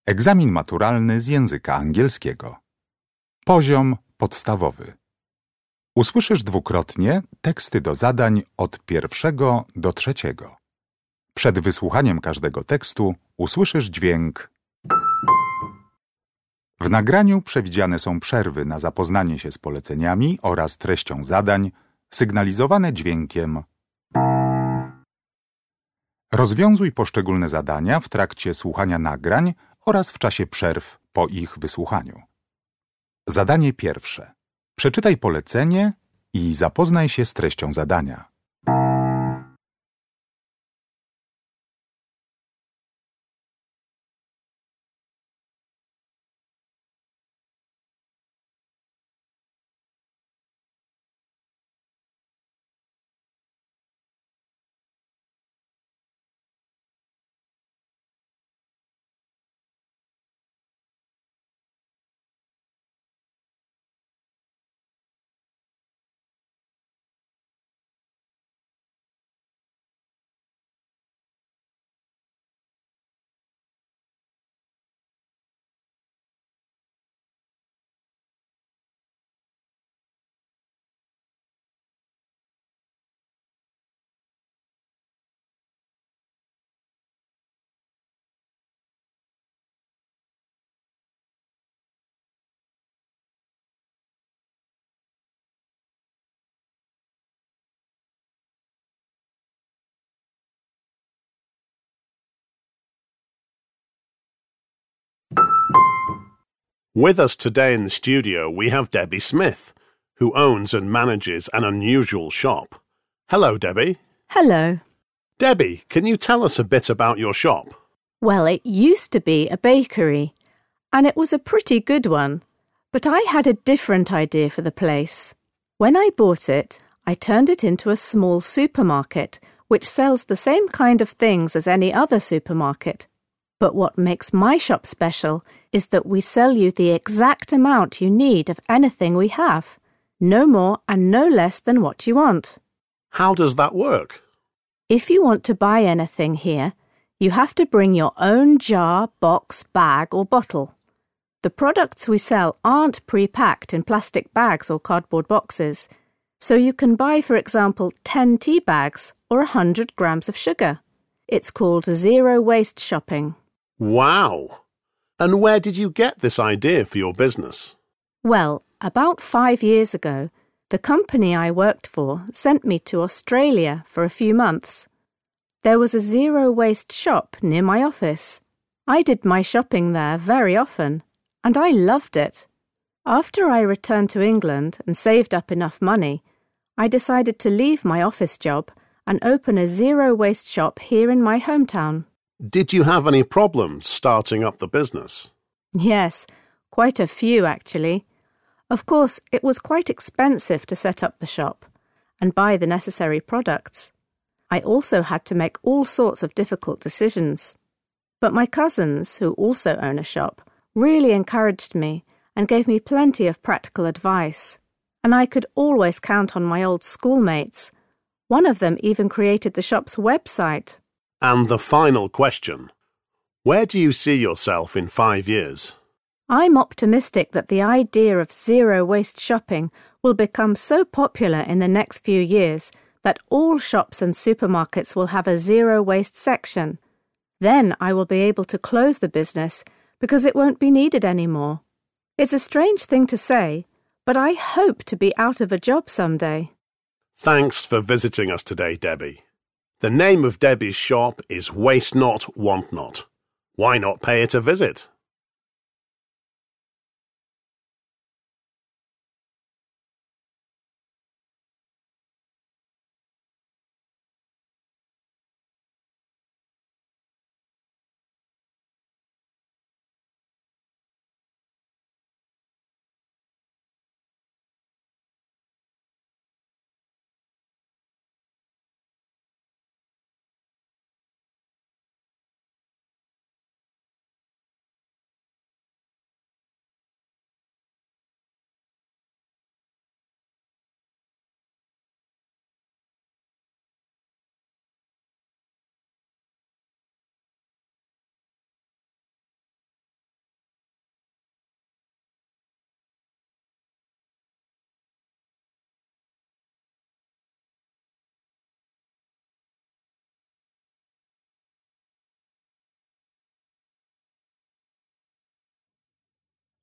Egzamin maturalny z języka angielskiego. Poziom podstawowy. Usłyszysz dwukrotnie teksty do zadań od 1 do 3. Przed wysłuchaniem każdego tekstu usłyszysz dźwięk. W nagraniu przewidziane są przerwy na zapoznanie się z poleceniami oraz treścią zadań, sygnalizowane dźwiękiem. Rozwiązuj poszczególne zadania w trakcie słuchania nagrań oraz w czasie przerw po ich wysłuchaniu. Zadanie pierwsze. Przeczytaj polecenie i zapoznaj się z treścią zadania. With us today in the studio we have Debbie Smith, who owns and manages an unusual shop. Hello, Debbie. Hello. Debbie, can you tell us a bit about your shop? Well, it used to be a bakery, and it was a pretty good one, but I had a different idea for the place. When I bought it, I turned it into a small supermarket, which sells the same kind of things as any other supermarket. But what makes my shop special is that we sell you the exact amount you need of anything we have. No more and no less than what you want. How does that work? If you want to buy anything here, you have to bring your own jar, box, bag or bottle. The products we sell aren't pre-packed in plastic bags or cardboard boxes, so you can buy, for example, 10 tea bags or 100 grams of sugar. It's called zero-waste shopping. Wow! And where did you get this idea for your business? Well, about 5 years ago, the company I worked for sent me to Australia for a few months. There was a zero-waste shop near my office. I did my shopping there very often, and I loved it. After I returned to England and saved up enough money, I decided to leave my office job and open a zero-waste shop here in my hometown. Did you have any problems starting up the business? Yes, quite a few actually. Of course, it was quite expensive to set up the shop and buy the necessary products. I also had to make all sorts of difficult decisions. But my cousins, who also own a shop, really encouraged me and gave me plenty of practical advice. And I could always count on my old schoolmates. One of them even created the shop's website. And the final question. Where do you see yourself in 5 years? I'm optimistic that the idea of zero-waste shopping will become so popular in the next few years that all shops and supermarkets will have a zero-waste section. Then I will be able to close the business because it won't be needed anymore. It's a strange thing to say, but I hope to be out of a job someday. Thanks for visiting us today, Debbie. The name of Debbie's shop is Waste Not, Want Not. Why not pay it a visit?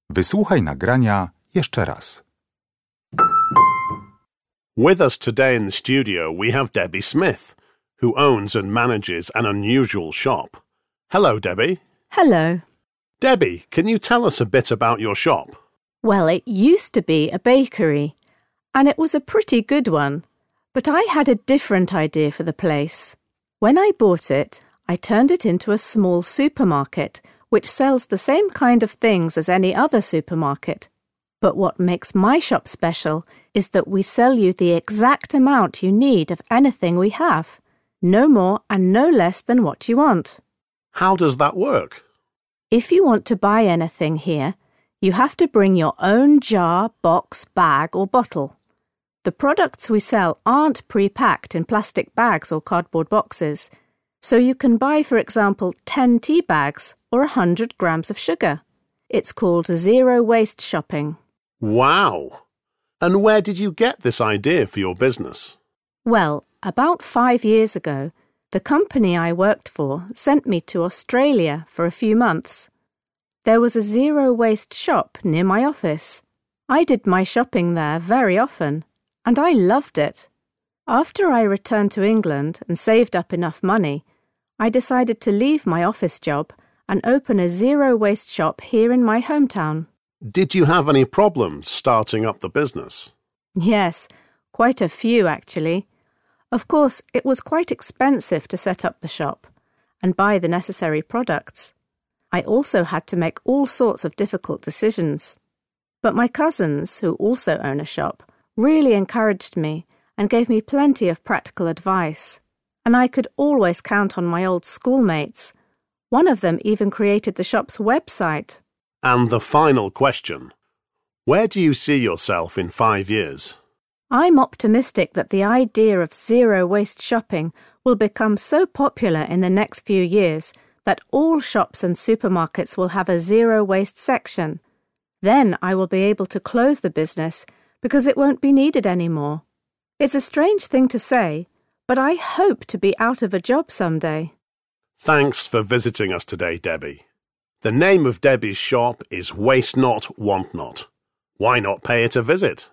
Wysłuchaj nagrania jeszcze raz. With us today in the studio we have Debbie Smith, who owns and manages an unusual shop. Hello, Debbie. Hello. Debbie, can you tell us a bit about your shop? Well, it used to be a bakery, and it was a pretty good one, but I had a different idea for the place. When I bought it, I turned it into a small supermarket, which sells the same kind of things as any other supermarket. But what makes my shop special is that we sell you the exact amount you need of anything we have, no more and no less than what you want. How does that work? If you want to buy anything here, you have to bring your own jar, box, bag or bottle. The products we sell aren't pre-packed in plastic bags or cardboard boxes, so you can buy, for example, 10 tea bags or 100 grams of sugar. It's called zero-waste shopping. Wow! And where did you get this idea for your business? Well, about 5 years ago, the company I worked for sent me to Australia for a few months. There was a zero-waste shop near my office. I did my shopping there very often, and I loved it. After I returned to England and saved up enough money, I decided to leave my office job and open a zero-waste shop here in my hometown. Did you have any problems starting up the business? Yes, quite a few actually. Of course, it was quite expensive to set up the shop and buy the necessary products. I also had to make all sorts of difficult decisions. But my cousins, who also own a shop, really encouraged me and gave me plenty of practical advice. And I could always count on my old schoolmates. One of them even created the shop's website. And the final question. Where do you see yourself in 5 years? I'm optimistic that the idea of zero-waste shopping will become so popular in the next few years that all shops and supermarkets will have a zero-waste section. Then I will be able to close the business because it won't be needed anymore. It's a strange thing to say, but I hope to be out of a job someday. Thanks for visiting us today, Debbie. The name of Debbie's shop is Waste Not, Want Not. Why not pay it a visit?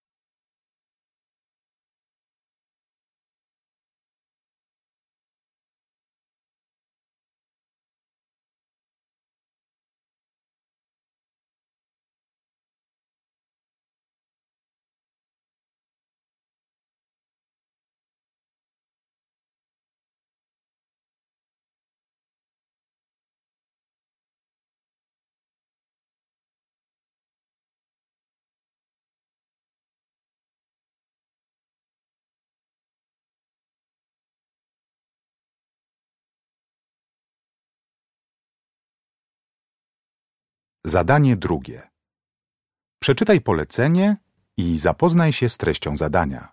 Zadanie drugie. Przeczytaj polecenie i zapoznaj się z treścią zadania.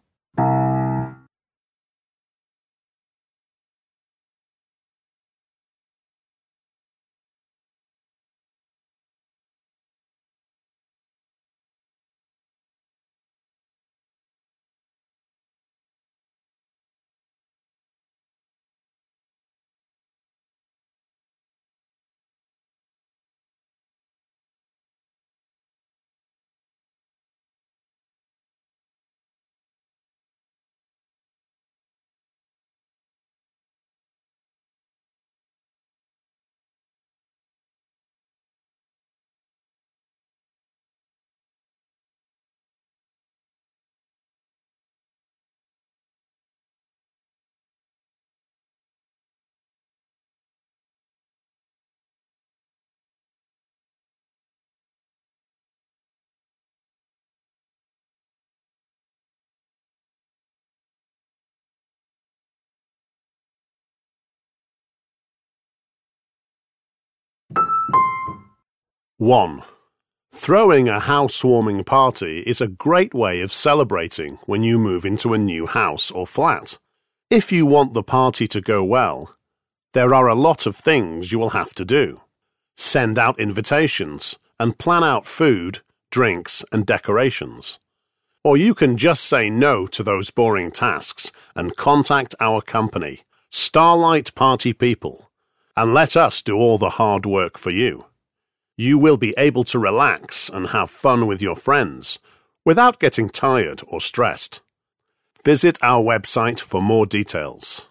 One. Throwing a housewarming party is a great way of celebrating when you move into a new house or flat. If you want the party to go well, there are a lot of things you will have to do. Send out invitations and plan out food, drinks and decorations. Or you can just say no to those boring tasks and contact our company, Starlight Party People, and let us do all the hard work for you. You will be able to relax and have fun with your friends without getting tired or stressed. Visit our website for more details.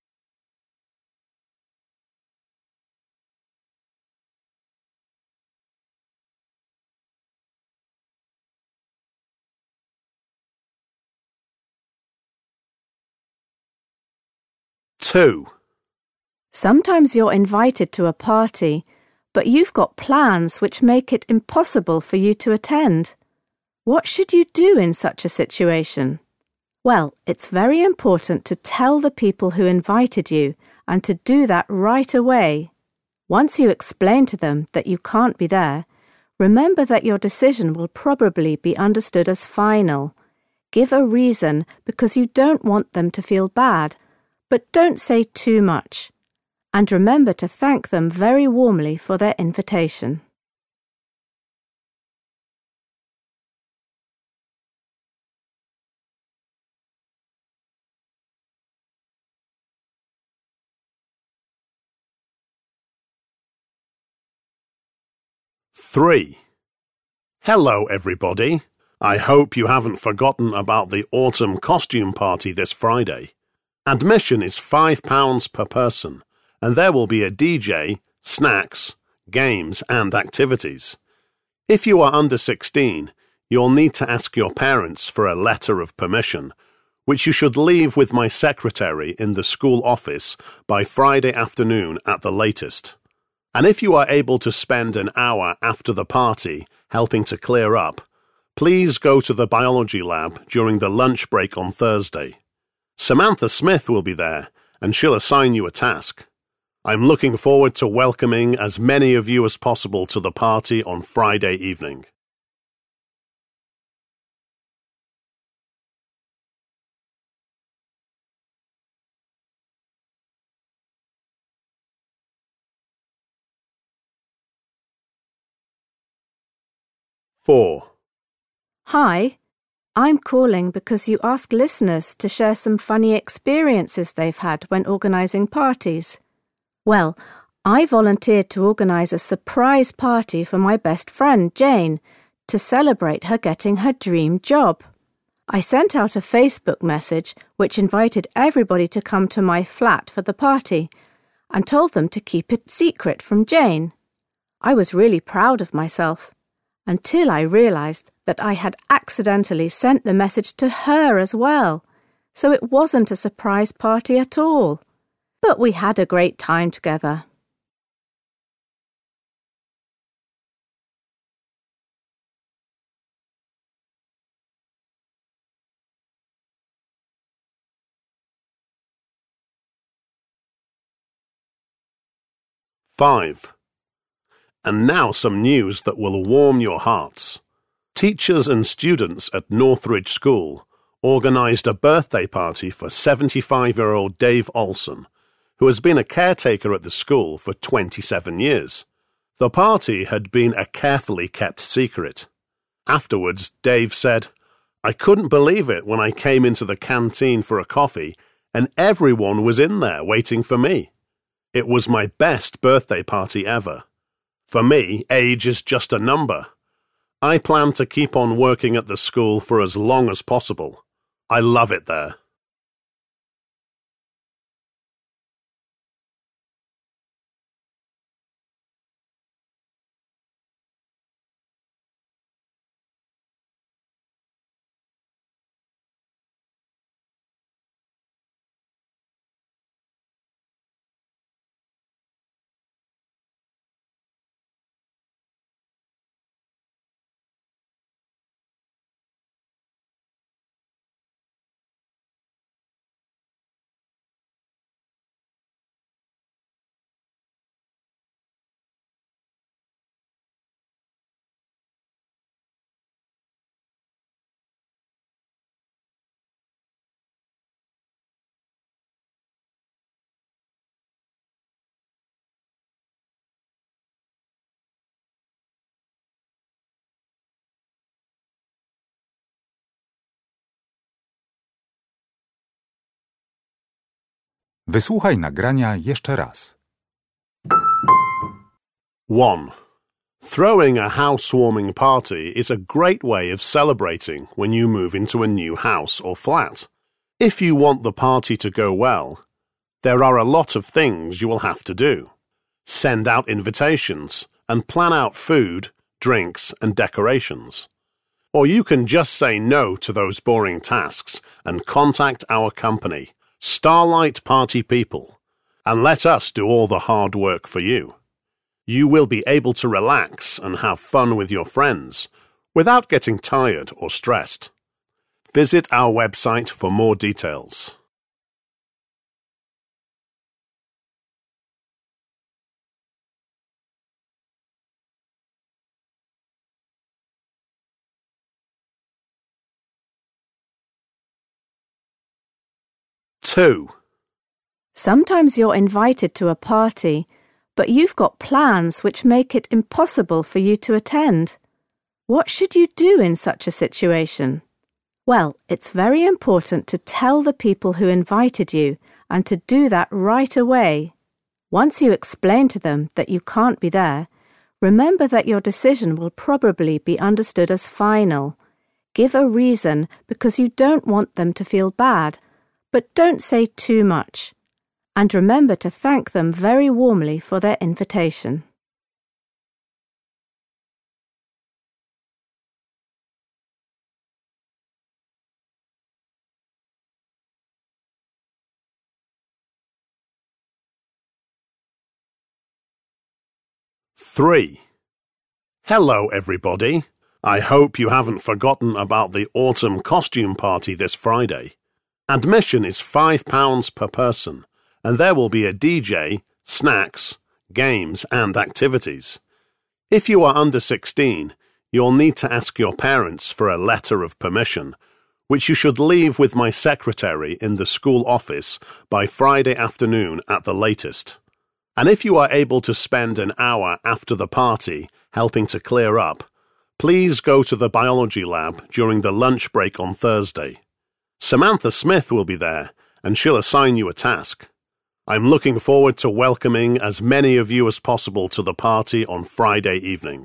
Two. Sometimes you're invited to a party, but you've got plans which make it impossible for you to attend. What should you do in such a situation? Well, it's very important to tell the people who invited you and to do that right away. Once you explain to them that you can't be there, remember that your decision will probably be understood as final. Give a reason because you don't want them to feel bad, but don't say too much. And remember to thank them very warmly for their invitation. Three. Hello, everybody. I hope you haven't forgotten about the autumn costume party this Friday. Admission is £5 per person, and there will be a DJ, snacks, games and activities. If you are under 16, you'll need to ask your parents for a letter of permission, which you should leave with my secretary in the school office by Friday afternoon at the latest. And if you are able to spend an hour after the party helping to clear up, please go to the biology lab during the lunch break on Thursday. Samantha Smith will be there, and she'll assign you a task. I'm looking forward to welcoming as many of you as possible to the party on Friday evening. Four. Hi, I'm calling because you asked listeners to share some funny experiences they've had when organising parties. Well, I volunteered to organise a surprise party for my best friend, Jane, to celebrate her getting her dream job. I sent out a Facebook message which invited everybody to come to my flat for the party and told them to keep it secret from Jane. I was really proud of myself, until I realised that I had accidentally sent the message to her as well, so it wasn't a surprise party at all. But we had a great time together. Five. And now some news that will warm your hearts. Teachers and students at Northridge School organised a birthday party for 75-year-old Dave Olson, who has been a caretaker at the school for 27 years. The party had been a carefully kept secret. Afterwards, Dave said, "I couldn't believe it when I came into the canteen for a coffee and everyone was in there waiting for me. It was my best birthday party ever. For me, age is just a number. I plan to keep on working at the school for as long as possible. I love it there." Wysłuchaj nagrania jeszcze raz. 1. Throwing a housewarming party is a great way of celebrating when you move into a new house or flat. If you want the party to go well, there are a lot of things you will have to do. Send out invitations and plan out food, drinks and decorations. Or you can just say no to those boring tasks and contact our company, Starlight Party People, and let us do all the hard work for you. You will be able to relax and have fun with your friends without getting tired or stressed. Visit our website for more details. Two. Sometimes you're invited to a party, but you've got plans which make it impossible for you to attend. What should you do in such a situation? Well, it's very important to tell the people who invited you and to do that right away. Once you explain to them that you can't be there, remember that your decision will probably be understood as final. Give a reason because you don't want them to feel bad, but don't say too much. And remember to thank them very warmly for their invitation. Three. Hello, everybody. I hope you haven't forgotten about the autumn costume party this Friday. Admission is £5 per person, and there will be a DJ, snacks, games and activities. If you are under 16, you'll need to ask your parents for a letter of permission, which you should leave with my secretary in the school office by Friday afternoon at the latest. And if you are able to spend an hour after the party helping to clear up, please go to the biology lab during the lunch break on Thursday. Samantha Smith will be there, and she'll assign you a task. I'm looking forward to welcoming as many of you as possible to the party on Friday evening.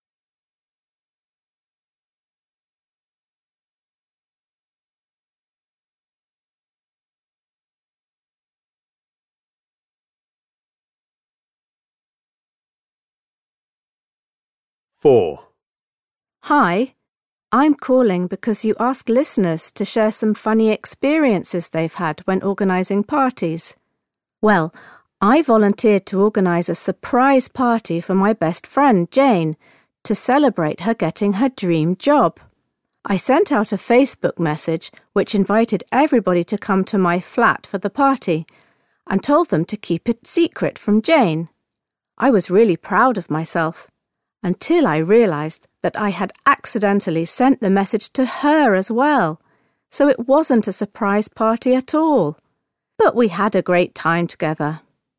Four. Hi, I'm calling because you asked listeners to share some funny experiences they've had when organising parties. Well, I volunteered to organise a surprise party for my best friend, Jane, to celebrate her getting her dream job. I sent out a Facebook message which invited everybody to come to my flat for the party and told them to keep it secret from Jane. I was really proud of myself until I realised that I had accidentally sent the message to her as well, so it wasn't a surprise party at all. But we had a great time together.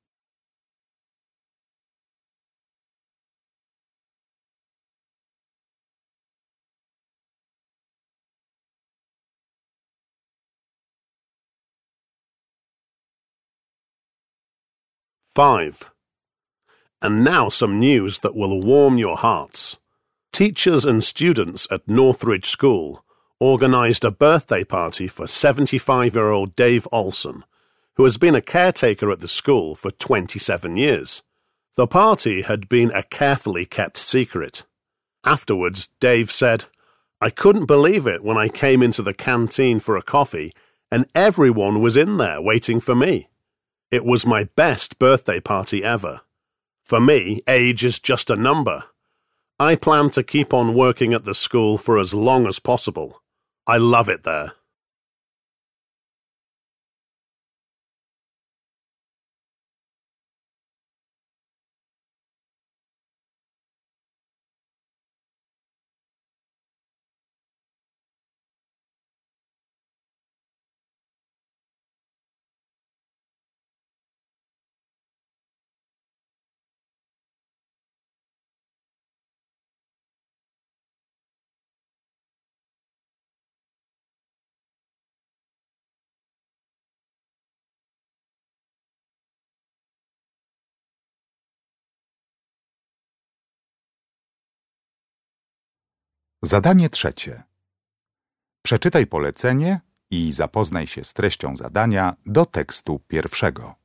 Five. And now some news that will warm your hearts. Teachers and students at Northridge School organised a birthday party for 75-year-old Dave Olson, who has been a caretaker at the school for 27 years. The party had been a carefully kept secret. Afterwards, Dave said, "I couldn't believe it when I came into the canteen for a coffee and everyone was in there waiting for me. It was my best birthday party ever. For me, age is just a number. I plan to keep on working at the school for as long as possible. I love it there." Zadanie trzecie. Przeczytaj polecenie i zapoznaj się z treścią zadania do tekstu pierwszego.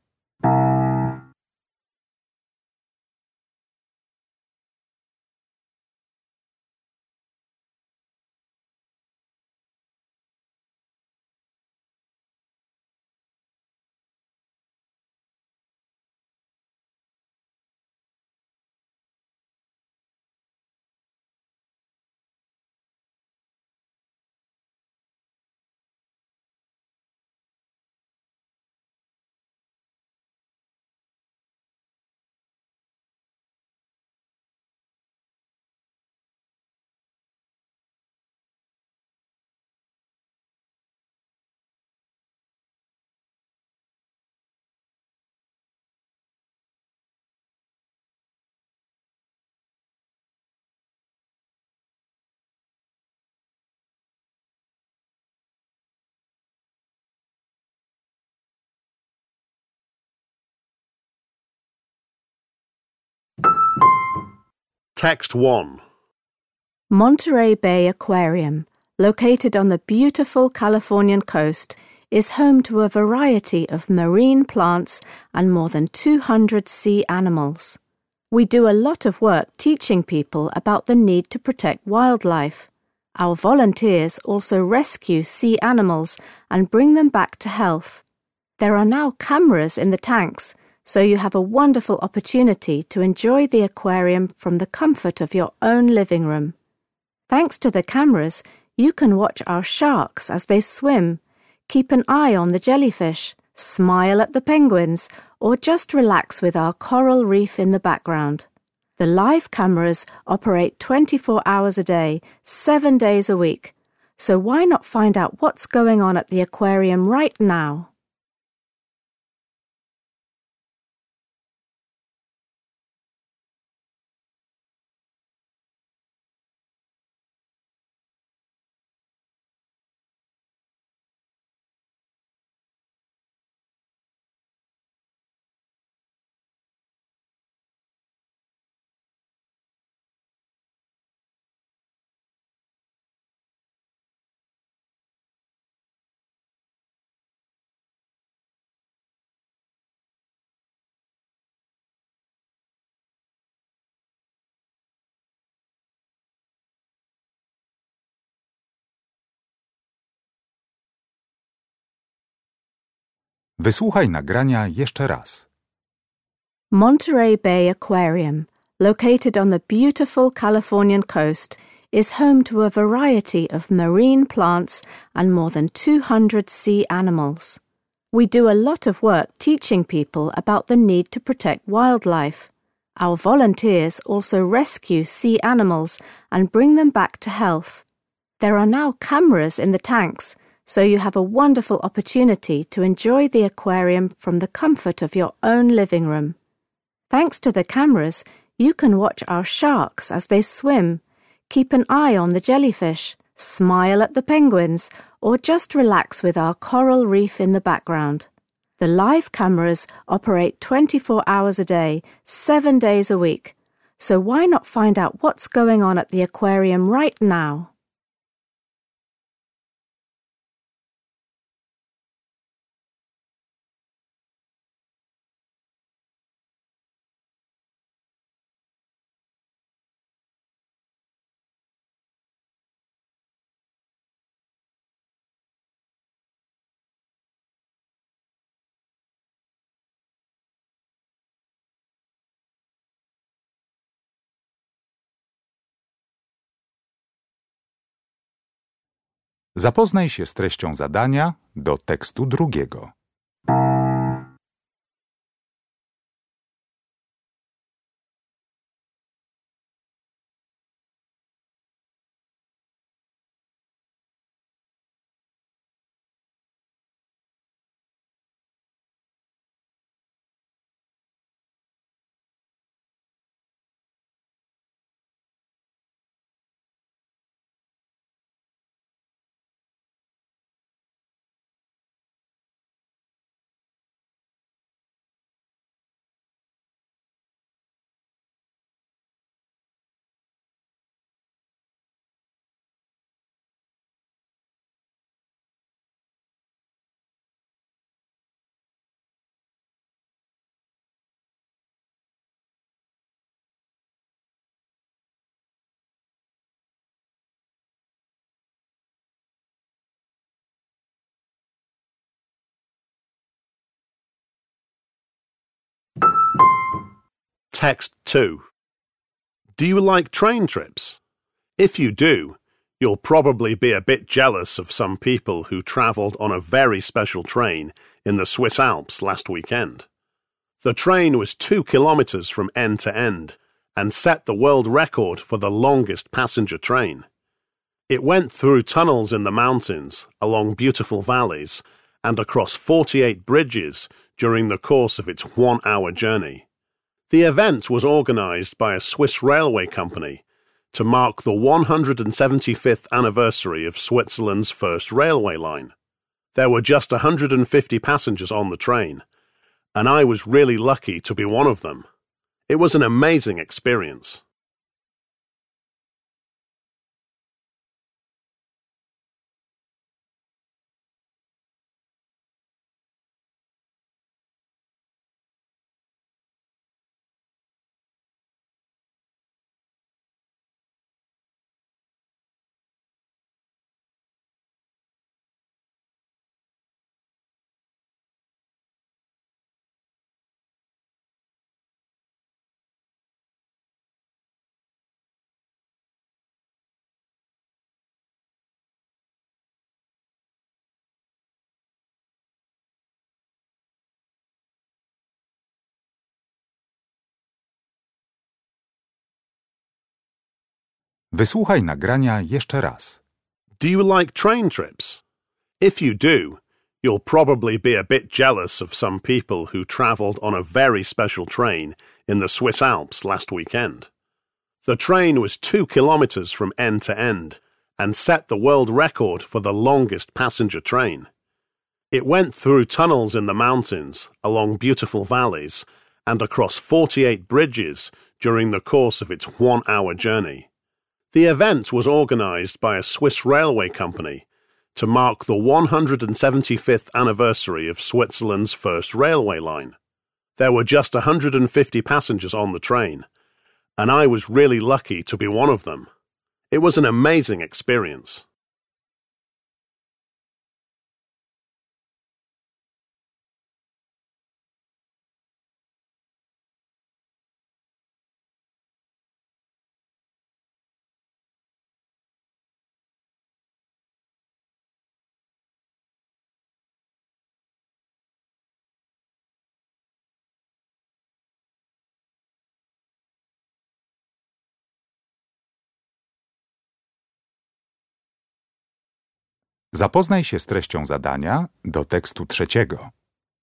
Text 1. Monterey Bay Aquarium, located on the beautiful Californian coast, is home to a variety of marine plants and more than 200 sea animals. We do a lot of work teaching people about the need to protect wildlife. Our volunteers also rescue sea animals and bring them back to health. There are now cameras in the tanks, so you have a wonderful opportunity to enjoy the aquarium from the comfort of your own living room. Thanks to the cameras, you can watch our sharks as they swim, keep an eye on the jellyfish, smile at the penguins, or just relax with our coral reef in the background. The live cameras operate 24 hours a day, 7 days a week. So why not find out what's going on at the aquarium right now? Wysłuchaj nagrania jeszcze raz. Monterey Bay Aquarium, located on the beautiful Californian coast, is home to a variety of marine plants and more than 200 sea animals. We do a lot of work teaching people about the need to protect wildlife. Our volunteers also rescue sea animals and bring them back to health. There are now cameras in the tanks, so you have a wonderful opportunity to enjoy the aquarium from the comfort of your own living room. Thanks to the cameras, you can watch our sharks as they swim, keep an eye on the jellyfish, smile at the penguins, or just relax with our coral reef in the background. The live cameras operate 24 hours a day, 7 days a week. So why not find out what's going on at the aquarium right now? Zapoznaj się z treścią zadania do tekstu drugiego. Text 2. Do you like train trips? If you do, you'll probably be a bit jealous of some people who travelled on a very special train in the Swiss Alps last weekend. The train was 2 kilometres from end to end and set the world record for the longest passenger train. It went through tunnels in the mountains, along beautiful valleys, and across 48 bridges during the course of its 1-hour journey. The event was organised by a Swiss railway company to mark the 175th anniversary of Switzerland's first railway line. There were just 150 passengers on the train, and I was really lucky to be one of them. It was an amazing experience. Wysłuchaj nagrania jeszcze raz. Do you like train trips? If you do, you'll probably be a bit jealous of some people who travelled on a very special train in the Swiss Alps last weekend. The train was 2 kilometres from end to end and set the world record for the longest passenger train. It went through tunnels in the mountains, along beautiful valleys, and across 48 bridges during the course of its 1-hour journey. The event was organised by a Swiss railway company to mark the 175th anniversary of Switzerland's first railway line. There were just 150 passengers on the train, and I was really lucky to be one of them. It was an amazing experience. Zapoznaj się z treścią zadania do tekstu trzeciego.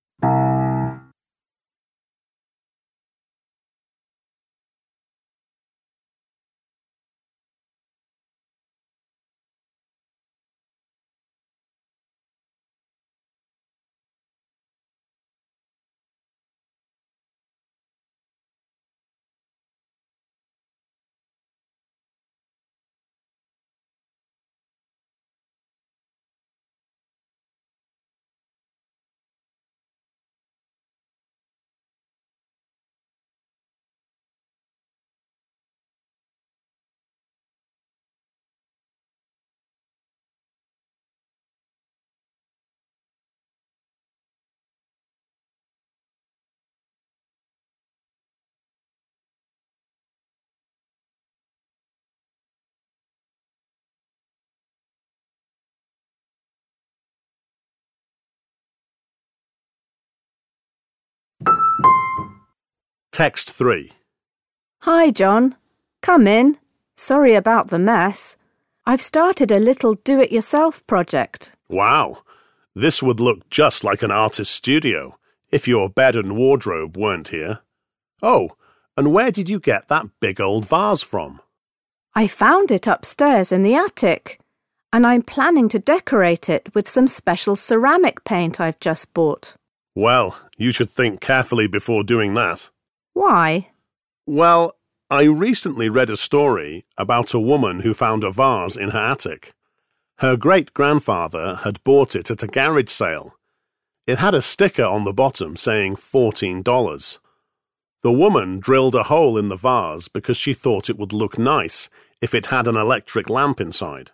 Text 3. Hi, John. Come in. Sorry about the mess. I've started a little do-it-yourself project. Wow, this would look just like an artist's studio if your bed and wardrobe weren't here. Oh, and where did you get that big old vase from? I found it upstairs in the attic, and I'm planning to decorate it with some special ceramic paint I've just bought. Well, you should think carefully before doing that. Why? Well, I recently read a story about a woman who found a vase in her attic. Her great-grandfather had bought it at a garage sale. It had a sticker on the bottom saying $14. The woman drilled a hole in the vase because she thought it would look nice if it had an electric lamp inside.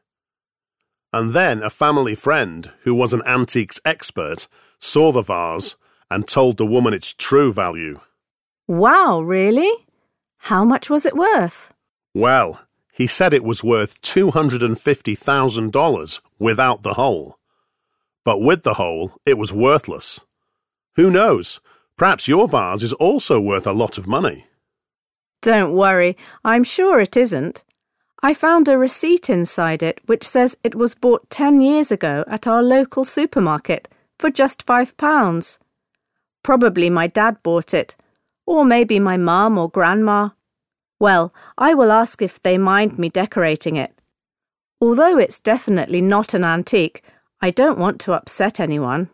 And then a family friend, who was an antiques expert, saw the vase and told the woman its true value. Wow, really? How much was it worth? Well, he said it was worth $250,000 without the hole. But with the hole, it was worthless. Who knows? Perhaps your vase is also worth a lot of money. Don't worry, I'm sure it isn't. I found a receipt inside it which says it was bought 10 years ago at our local supermarket for just £5. Probably my dad bought it, or maybe my mum or grandma. Well, I will ask if they mind me decorating it. Although it's definitely not an antique, I don't want to upset anyone.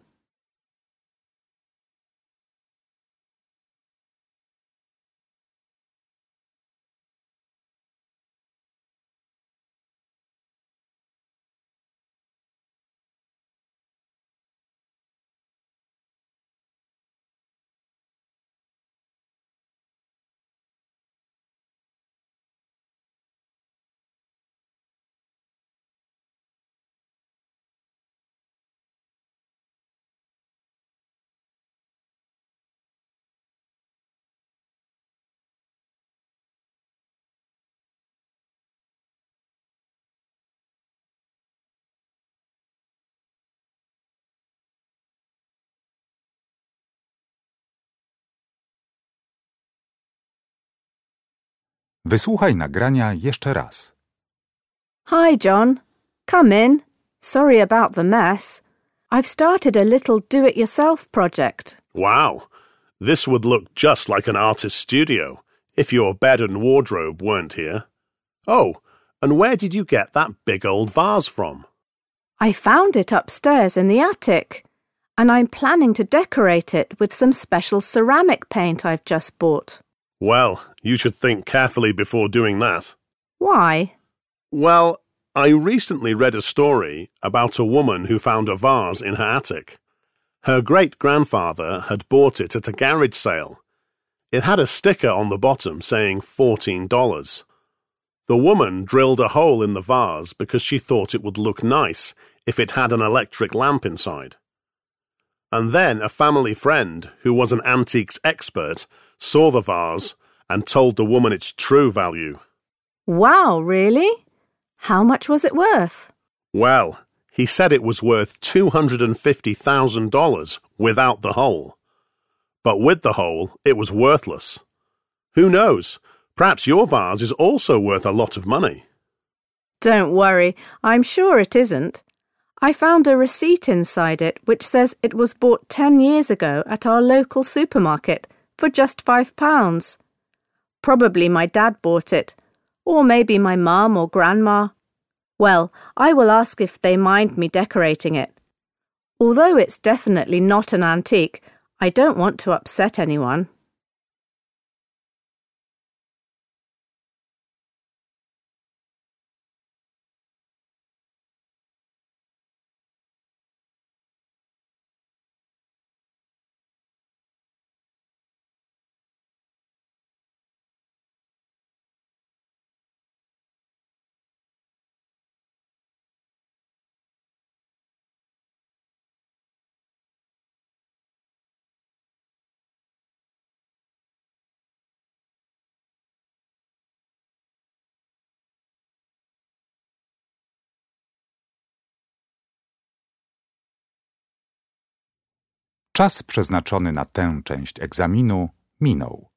Wysłuchaj nagrania jeszcze raz. Hi, John. Come in. Sorry about the mess. I've started a little do-it-yourself project. Wow, this would look just like an artist's studio if your bed and wardrobe weren't here. Oh, and where did you get that big old vase from? I found it upstairs in the attic, and I'm planning to decorate it with some special ceramic paint I've just bought. Well, you should think carefully before doing that. Why? Well, I recently read a story about a woman who found a vase in her attic. Her great-grandfather had bought it at a garage sale. It had a sticker on the bottom saying $14. The woman drilled a hole in the vase because she thought it would look nice if it had an electric lamp inside. And then a family friend, who was an antiques expert, saw the vase and told the woman its true value. Wow, really? How much was it worth? Well, he said it was worth $250,000 without the hole. But with the hole, it was worthless. Who knows? Perhaps your vase is also worth a lot of money. Don't worry, I'm sure it isn't. I found a receipt inside it which says it was bought 10 years ago at our local supermarket for just £5. Probably my dad bought it, or maybe my mum or grandma. Well, I will ask if they mind me decorating it. Although it's definitely not an antique, I don't want to upset anyone. Czas przeznaczony na tę część egzaminu minął.